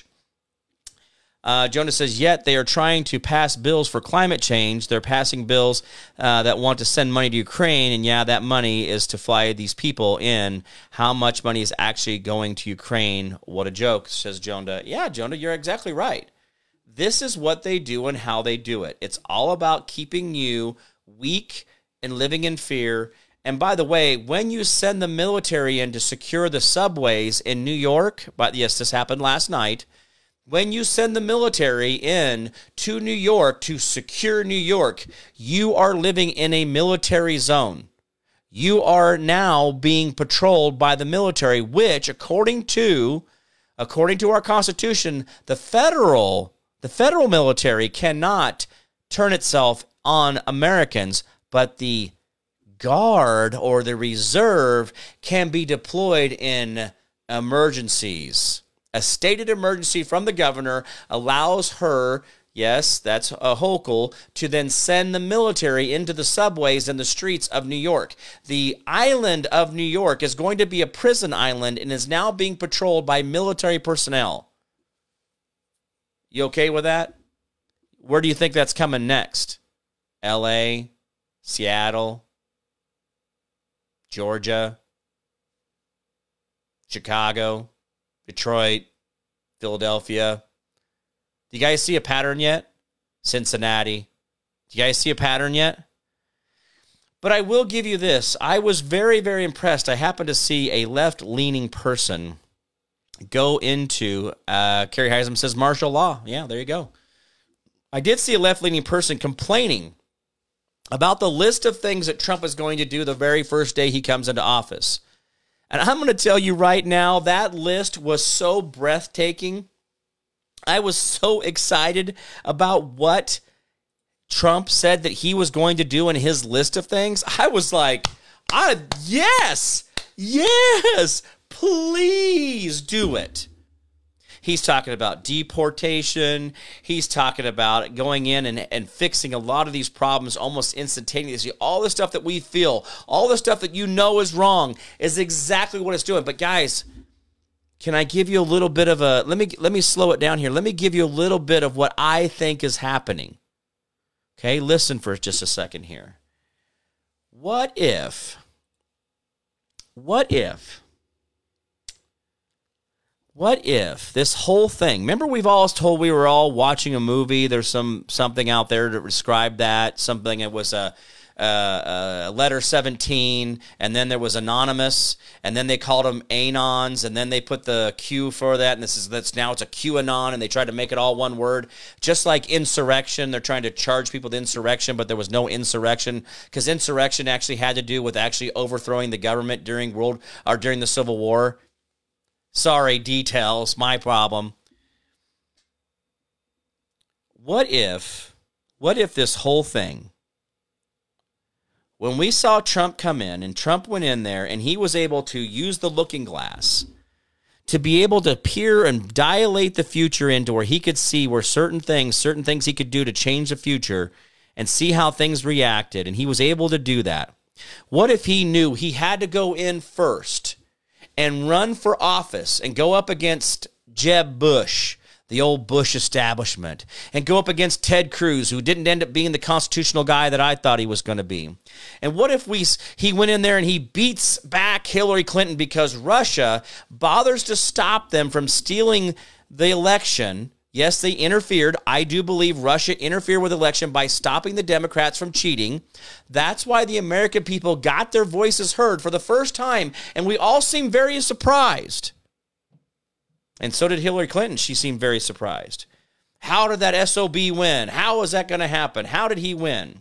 Uh, Jonah says, yet they are trying to pass bills for climate change. They're passing bills uh, that want to send money to Ukraine. And yeah, that money is to fly these people in. How much money is actually going to Ukraine? What a joke, says Jonah. Yeah, Jonah, you're exactly right. This is what they do and how they do it. It's all about keeping you weak and living in fear. And by the way, when you send the military in to secure the subways in New York, but yes, this happened last night. When you send the military in to New York to secure New York, you are living in a military zone. You are now being patrolled by the military, which, according to, according to our Constitution, the federal The federal military cannot turn itself on Americans, but the Guard or the Reserve can be deployed in emergencies. A stated emergency from the governor allows her, yes, that's a Hochul, to then send the military into the subways and the streets of New York. The island of New York is going to be a prison island and is now being patrolled by military personnel. You okay with that? Where do you think that's coming next? L A, Seattle, Georgia, Chicago, Detroit, Philadelphia. Do you guys see a pattern yet? Cincinnati. Do you guys see a pattern yet? But I will give you this. I was very, very impressed. I happened to see a left-leaning person go into, uh, Kerry Heisman says martial law. Yeah, there you go. I did see a left-leaning person complaining about the list of things that Trump is going to do the very first day he comes into office. And I'm going to tell you right now, that list was so breathtaking. I was so excited about what Trump said that he was going to do in his list of things. I was like, I, yes, yes, please do it. He's talking about deportation. He's talking about going in and, and fixing a lot of these problems almost instantaneously. All the stuff that we feel, all the stuff that you know is wrong is exactly what it's doing. But guys, can I give you a little bit of a, let me, let me slow it down here. Let me give you a little bit of what I think is happening. Okay, listen for just a second here. What if, what if, What if this whole thing, remember we've always told we were all watching a movie, there's some something out there to describe that, something that was a, a, a letter seventeen, and then there was anonymous, and then they called them anons, and then they put the Q for that, and this is that's now it's a QAnon, and they tried to make it all one word, just like insurrection. They're trying to charge people with insurrection, but there was no insurrection, because insurrection actually had to do with actually overthrowing the government during world or during the Civil War. Sorry, details, my problem. What if, what if this whole thing, when we saw Trump come in and Trump went in there and he was able to use the looking glass to be able to peer and dilate the future into where he could see where certain things, certain things he could do to change the future and see how things reacted, and he was able to do that. What if he knew he had to go in first and run for office and go up against Jeb Bush, the old Bush establishment, and go up against Ted Cruz, who didn't end up being the constitutional guy that I thought he was going to be? And what if we he went in there and he beats back Hillary Clinton because Russia bothers to stop them from stealing the election? Yes, they interfered. I do believe Russia interfered with the election by stopping the Democrats from cheating. That's why the American people got their voices heard for the first time, and we all seem very surprised. And so did Hillary Clinton. She seemed very surprised. How did that S O B win? How is that going to happen? How did he win?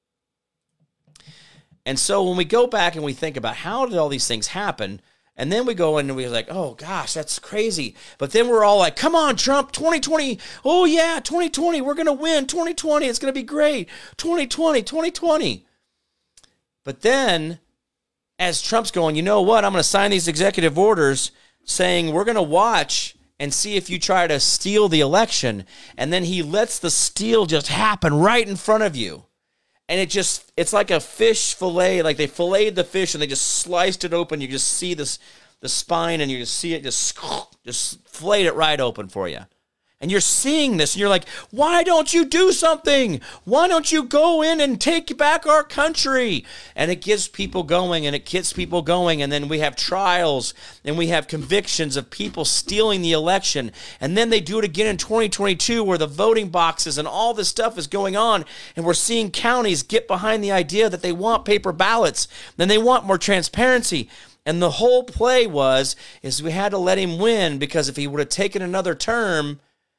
And so when we go back and we think about how did all these things happen, and then we go in and we're like, oh, gosh, that's crazy. But then we're all like, come on, Trump, twenty twenty. Oh, yeah, twenty twenty. We're going to win. twenty twenty. It's going to be great. twenty twenty, twenty twenty. But then as Trump's going, you know what? I'm going to sign these executive orders saying we're going to watch and see if you try to steal the election. And then he lets the steal just happen right in front of you. And it just, it's like a fish fillet, like they filleted the fish and they just sliced it open. You just see this, the spine and you just see it just, just filleted it right open for you. And you're seeing this and you're like, why don't you do something? Why don't you go in and take back our country? And it gets people going and it gets people going. And then we have trials and we have convictions of people stealing the election. And then they do it again in twenty twenty-two where the voting boxes and all this stuff is going on. And we're seeing counties get behind the idea that they want paper ballots. Then they want more transparency. And the whole play was, is we had to let him win because if he would have taken another term,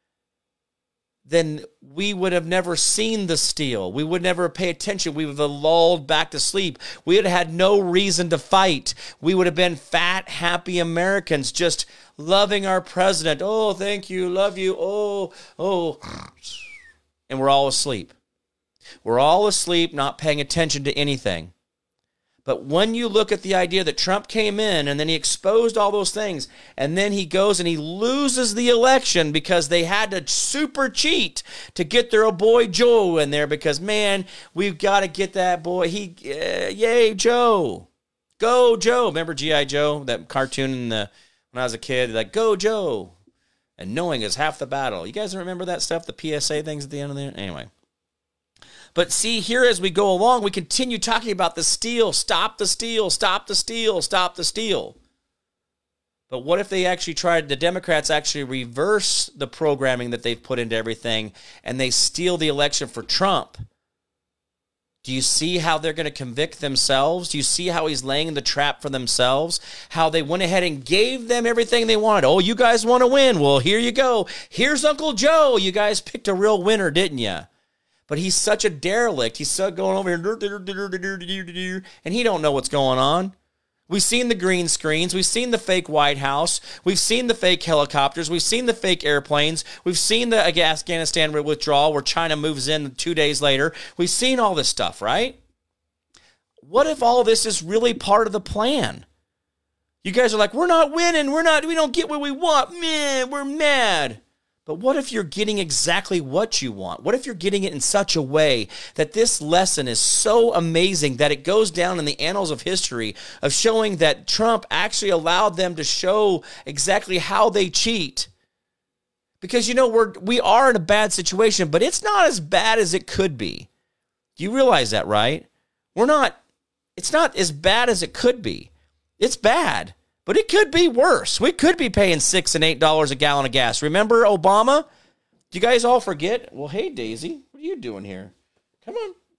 then we would have never seen the steal. We would never pay attention. We would have lulled back to sleep. We would have had no reason to fight. We would have been fat, happy Americans just loving our president. Oh, thank you, love you, oh, oh. And we're all asleep. We're all asleep, not paying attention to anything. But when you look at the idea that Trump came in and then he exposed all those things and then he goes and he loses the election because they had to super cheat to get their boy Joe in there because, man, we've got to get that boy. He, uh, yay, Joe. Go, Joe. Remember G I. Joe, that cartoon in the, when I was a kid? Like, go, Joe. And knowing is half the battle. You guys remember that stuff, the P S A things at the end of there? Anyway. But see, here as we go along, we continue talking about the steal, stop the steal, stop the steal, stop the steal. But what if they actually tried, the Democrats actually reverse the programming that they've put into everything and they steal the election for Trump? Do you see how they're going to convict themselves? Do you see how he's laying the trap for themselves? How they went ahead and gave them everything they wanted. Oh, you guys want to win? Well, here you go. Here's Uncle Joe. You guys picked a real winner, didn't you? But he's such a derelict. He's so going over here, and he don't know what's going on. We've seen the green screens. We've seen the fake White House. We've seen the fake helicopters. We've seen the fake airplanes. We've seen the Afghanistan withdrawal where China moves in two days later. We've seen all this stuff, right? What if all this is really part of the plan? You guys are like, we're not winning. We're not, we don't get what we want. Man, we're mad. But what if you're getting exactly what you want? What if you're getting it in such a way that this lesson is so amazing that it goes down in the annals of history of showing that Trump actually allowed them to show exactly how they cheat? Because, you know, we're, we are in a bad situation, but it's not as bad as it could be. Do you realize that, right? We're not, it's not as bad as it could be. It's bad. But it could be worse. We could be paying six and eight dollars a gallon of gas. Remember Obama? Do you guys all forget? Well, hey, Daisy, what are you doing here? Come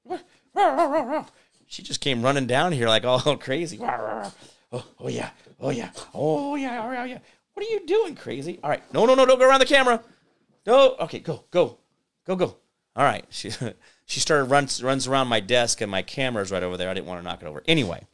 on. She just came running down here like all crazy. Oh, oh yeah, oh yeah, oh yeah, oh yeah, yeah. What are you doing, crazy? All right, no, no, no, don't go around the camera. No, okay, go, go, go, go. All right, she she started runs runs around my desk and my camera's right over there. I didn't want to knock it over. Anyway,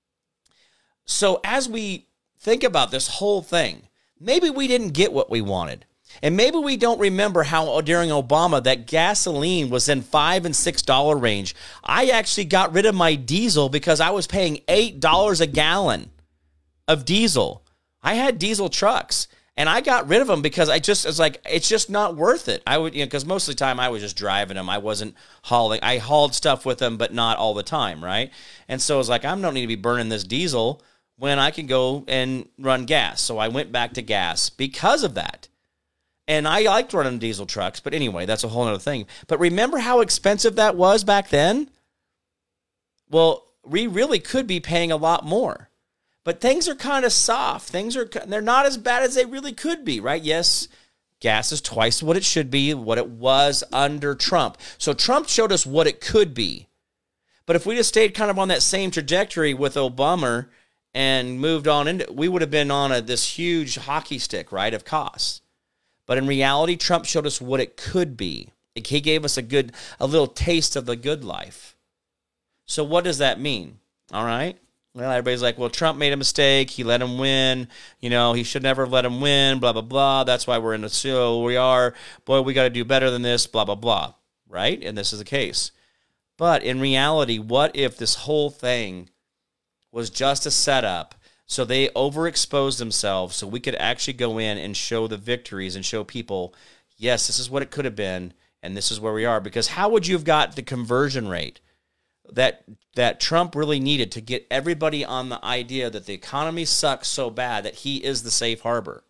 so as we think about this whole thing, maybe we didn't get what we wanted. And maybe we don't remember how during Obama that gasoline was in five and six dollar range. I actually got rid of my diesel because I was paying eight dollars a gallon of diesel. I had diesel trucks and I got rid of them because I just was like, it's just not worth it. I would, you know, because most of the time I was just driving them. I wasn't hauling. I hauled stuff with them, but not all the time, right? And so I was like, I don't need to be burning this diesel when I can go and run gas. So I went back to gas because of that. And I liked running diesel trucks, but anyway, that's a whole other thing. But remember how expensive that was back then? Well, we really could be paying a lot more. But things are kind of soft. Things are, they're not as bad as they really could be, right? Yes, Gas is twice what it should be, what it was under Trump. So Trump showed us what it could be. But if we just stayed kind of on that same trajectory with Obama and moved on into, we would have been on a, this huge hockey stick, right, of costs. But in reality, Trump showed us what it could be. He gave us a good, a little taste of the good life. So what does that mean? All right. Well, everybody's like, well, Trump made a mistake. He let him win. You know, he should never have let him win, blah, blah, blah. That's why we're in the show we are. Boy, we got to do better than this, blah, blah, blah. Right? And this is the case. But in reality, what if this whole thing was just a setup so they overexposed themselves so we could actually go in and show the victories and show people, yes, this is what it could have been, and this is where we are? Because how would you have got the conversion rate that that Trump really needed to get everybody on the idea that the economy sucks so bad that he is the safe harbor?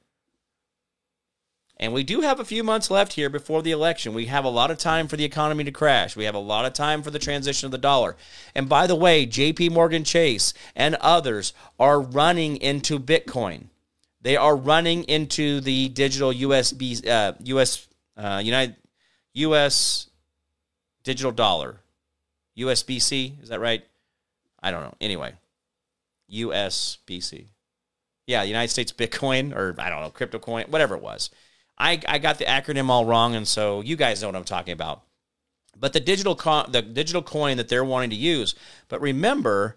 And we do have a few months left here before the election. We have a lot of time for the economy to crash. We have a lot of time for the transition of the dollar. And by the way, J P Morgan Chase and others are running into Bitcoin. They are running into the digital U S B, uh, U S uh, United U S digital dollar. U S B C, is that right? I don't know. Anyway, U S B C. Yeah, United States Bitcoin, or I don't know, crypto coin, whatever it was. I, I got the acronym all wrong, and so you guys know what I'm talking about. But the digital co- the digital coin that they're wanting to use. But remember,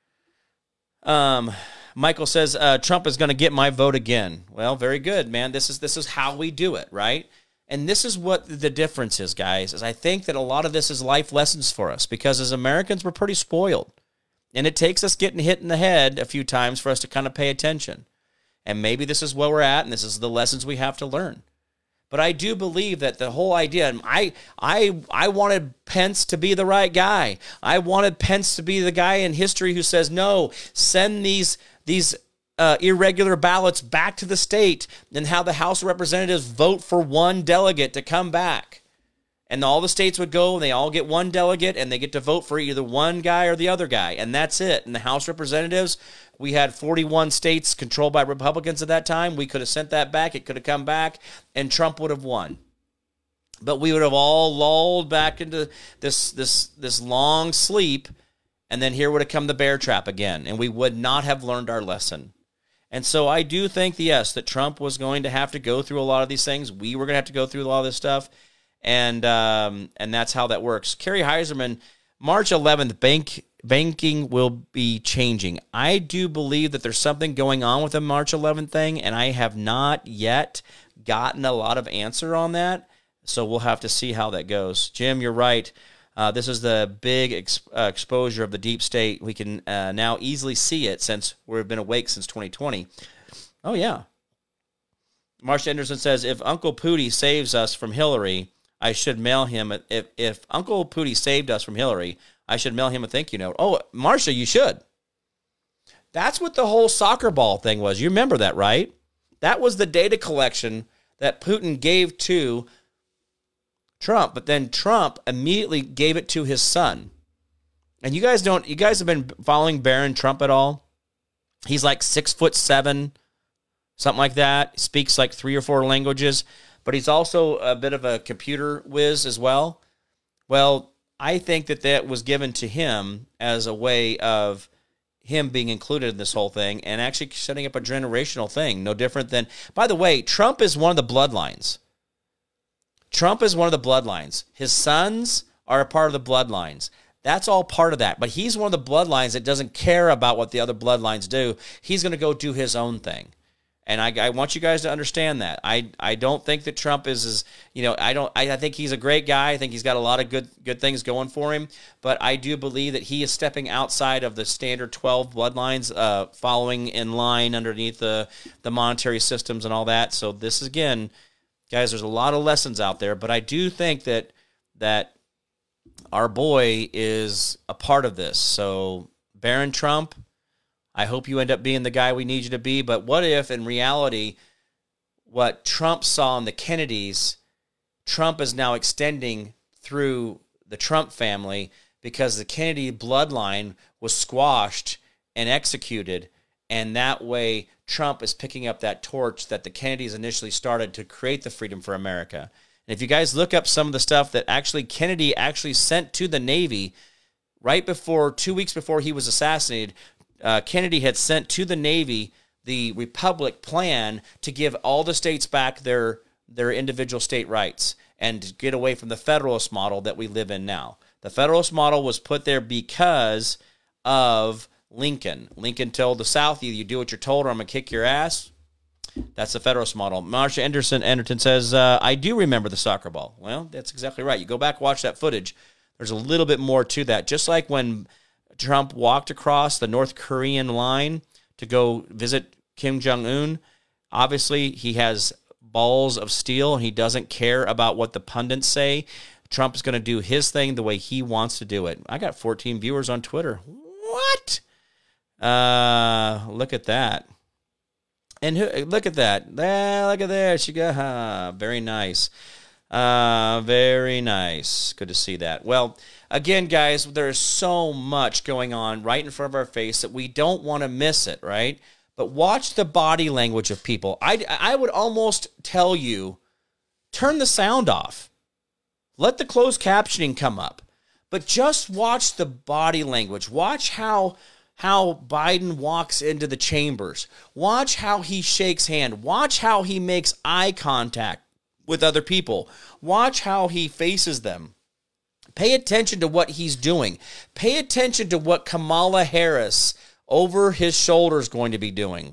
um, Michael says uh, Trump is going to get my vote again. Well, very good, man. This is this is how we do it, right? And this is what the difference is, guys, is I think that a lot of this is life lessons for us, because as Americans, we're pretty spoiled. And it takes us getting hit in the head a few times for us to kind of pay attention. And maybe this is where we're at, and this is the lessons we have to learn. But I do believe that the whole idea, and I, I, I wanted Pence to be the right guy. I wanted Pence to be the guy in history who says, no, send these, these Uh, irregular ballots back to the state, and how the House of Representatives vote for one delegate to come back. And all the states would go, and they all get one delegate, and they get to vote for either one guy or the other guy, and that's it. And the House of Representatives, we had forty-one states controlled by Republicans at that time. We could have sent that back. It could have come back, and Trump would have won. But we would have all lulled back into this, this, this long sleep, and then here would have come the bear trap again, and we would not have learned our lesson. And so I do think, yes, that Trump was going to have to go through a lot of these things. We were going to have to go through a lot of this stuff. And um, and that's how that works. Kerry Heiserman, March eleventh, bank banking will be changing. I do believe that there's something going on with the March eleventh thing, and I have not yet gotten a lot of answer on that. So we'll have to see how that goes. Jim, you're right. Uh, this is the big ex- uh, exposure of the deep state. We can uh, now easily see it since we've been awake since twenty twenty. Oh, yeah. Marsha Anderson says, if Uncle Pootie saves us from Hillary, I should mail him. A, if, if Uncle Pootie saved us from Hillary, I should mail him a thank you note. Oh, Marsha, you should. That's what the whole soccer ball thing was. You remember that, right? That was the data collection that Putin gave to Trump, but then Trump immediately gave it to his son. And you guys don't, you guys have been following Barron Trump at all? He's like six foot seven, something like that. Speaks like three or four languages, but he's also a bit of a computer whiz as well. Well, I think that that was given to him as a way of him being included in this whole thing and actually setting up a generational thing. No different than, by the way, Trump is one of the bloodlines. Trump is one of the bloodlines. His sons are a part of the bloodlines. That's all part of that. But he's one of the bloodlines that doesn't care about what the other bloodlines do. He's going to go do his own thing. And I, I want you guys to understand that. I, I don't think that Trump is, is you know, I don't. I, I think he's a great guy. I think he's got a lot of good good things going for him. But I do believe that he is stepping outside of the standard twelve bloodlines, uh, following in line underneath the, the monetary systems and all that. So this is, again, guys, there's a lot of lessons out there, but I do think that that our boy is a part of this. So, Barron Trump, I hope you end up being the guy we need you to be, but what if, in reality, what Trump saw in the Kennedys, Trump is now extending through the Trump family because the Kennedy bloodline was squashed and executed, and that way Trump is picking up that torch that the Kennedys initially started to create the Freedom for America. And if you guys look up some of the stuff that actually Kennedy actually sent to the Navy right before, two weeks before he was assassinated, uh, Kennedy had sent to the Navy the Republic plan to give all the states back their their individual state rights and get away from the Federalist model that we live in now. The Federalist model was put there because of Lincoln. Lincoln told the South, either you do what you're told or I'm going to kick your ass. That's the Federalist model. Marsha Anderson Anderton says, uh, I do remember the soccer ball. Well, that's exactly right. You go back, watch that footage. There's a little bit more to that. Just like when Trump walked across the North Korean line to go visit Kim Jong-un, obviously he has balls of steel and he doesn't care about what the pundits say. Trump is going to do his thing the way he wants to do it. I got fourteen viewers on Twitter. What? Uh, look at that. And who, look at that. There, look at there. She got, uh, very nice. Uh, very nice. Good to see that. Well, again, guys, there's so much going on right in front of our face that we don't want to miss it, right? But watch the body language of people. I, I would almost tell you, turn the sound off. Let the closed captioning come up. But just watch the body language. Watch how how Biden walks into the chambers. Watch how he shakes hand. Watch how he makes eye contact with other people. Watch how he faces them. Pay attention to what he's doing. Pay attention to what Kamala Harris over his shoulder is going to be doing.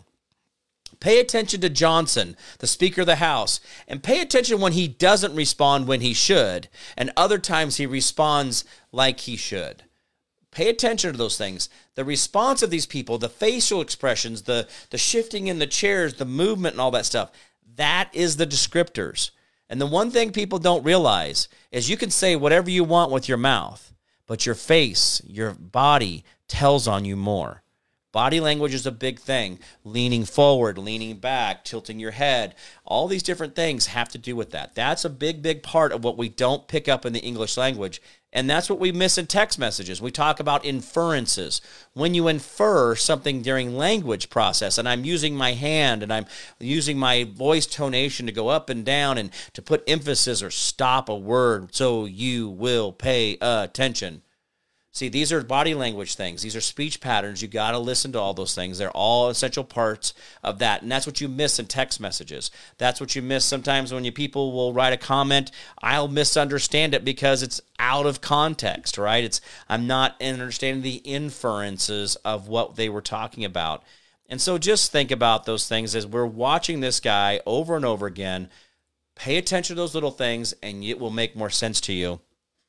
Pay attention to Johnson, the Speaker of the House, and pay attention when he doesn't respond when he should, and other times he responds like he should. Pay attention to those things. The response of these people, the facial expressions, the, the shifting in the chairs, the movement and all that stuff, that is the descriptors. And the one thing people don't realize is you can say whatever you want with your mouth, but your face, your body tells on you more. Body language is a big thing. Leaning forward, leaning back, tilting your head. All these different things have to do with that. That's a big, big part of what we don't pick up in the English language. And that's what we miss in text messages. We talk about inferences. When you infer something during language process, and I'm using my hand and I'm using my voice tonation to go up and down and to put emphasis or stop a word so you will pay attention. See, these are body language things. These are speech patterns. You got to listen to all those things. They're all essential parts of that. And that's what you miss in text messages. That's what you miss sometimes when you people will write a comment. I'll misunderstand it because it's out of context, right? It's I'm not understanding the inferences of what they were talking about. And so just think about those things as we're watching this guy over and over again. Pay attention to those little things, and it will make more sense to you.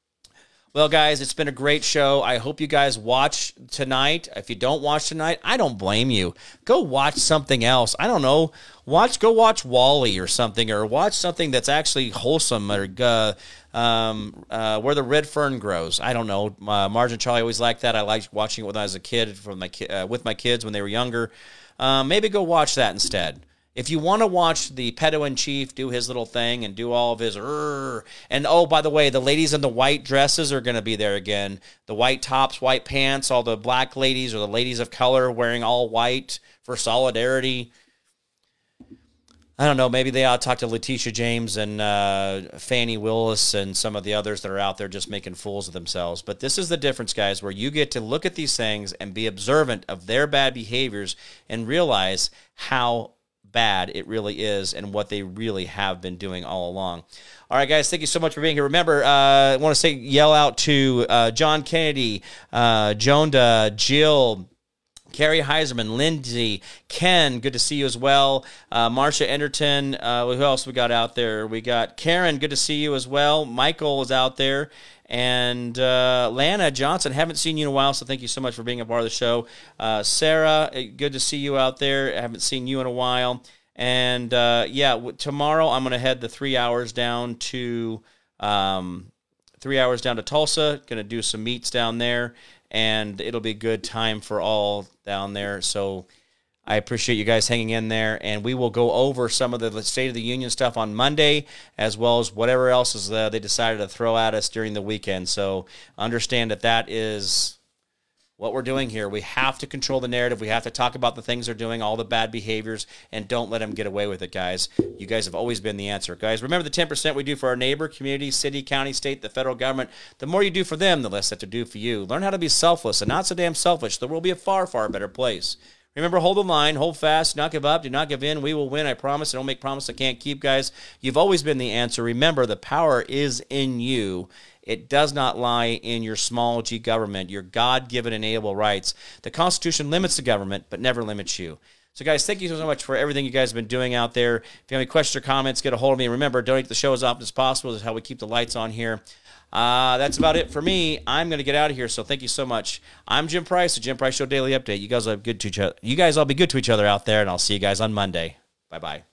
Well, guys, it's been a great show. I hope you guys watch tonight. If you don't watch tonight, I don't blame you. Go watch something else. I don't know. Watch, go watch WALL-E or something, or watch something that's actually wholesome, or uh, um, uh, Where the Red Fern Grows. I don't know. Uh, Marge and Charlie always liked that. I liked watching it when I was a kid, from my ki- uh, with my kids when they were younger. Uh, maybe go watch that instead. If you want to watch the pedo-in-chief do his little thing and do all of his, Rrr, and oh, by the way, the ladies in the white dresses are going to be there again. The white tops, white pants, all the black ladies or the ladies of color wearing all white for solidarity. I don't know, maybe they ought to talk to Letitia James and uh, Fannie Willis and some of the others that are out there just making fools of themselves. But this is the difference, guys, where you get to look at these things and be observant of their bad behaviors and realize how bad it really is and what they really have been doing all along. All right, guys, thank you so much for being here. Remember, uh, I want to say yell out to uh, John Kennedy, uh, Jonda, Jill, Carrie Heiserman, Lindsay, Ken, good to see you as well. Uh, Marsha Enderton, uh, who else we got out there? We got Karen, good to see you as well. Michael is out there. And uh, Lana Johnson, haven't seen you in a while, so thank you so much for being a part of the show. Uh, Sarah, good to see you out there. I haven't seen you in a while. And, uh, yeah, w- tomorrow I'm going to head the three hours down to um, three hours down to Tulsa. Going to do some meets down there, and it'll be a good time for all down there. So I appreciate you guys hanging in there, and we will go over some of the State of the Union stuff on Monday, as well as whatever else is uh, they decided to throw at us during the weekend. So understand that that is what we're doing here. We have to control the narrative. We have to talk about the things they're doing, all the bad behaviors, and don't let them get away with it, guys. You guys have always been the answer. Guys, remember the ten percent we do for our neighbor, community, city, county, state, the federal government. The more you do for them, the less they have to do for you. Learn how to be selfless and not so damn selfish. The world will be a far, far better place. Remember, hold the line, hold fast, do not give up, do not give in. We will win, I promise. I don't make promises I can't keep, guys. You've always been the answer. Remember, the power is in you. It does not lie in your small g government, your God-given inalienable rights. The Constitution limits the government, but never limits you. So, guys, thank you so much for everything you guys have been doing out there. If you have any questions or comments, get a hold of me. And remember, donate to the show as often as possible. This is how we keep the lights on here. Uh, that's about it for me. I'm going to get out of here, so thank you so much. I'm Jim Price, the Jim Price Show Daily Update. You guys all be good to each other. You guys all be good to each other out there, and I'll see you guys on Monday. Bye-bye.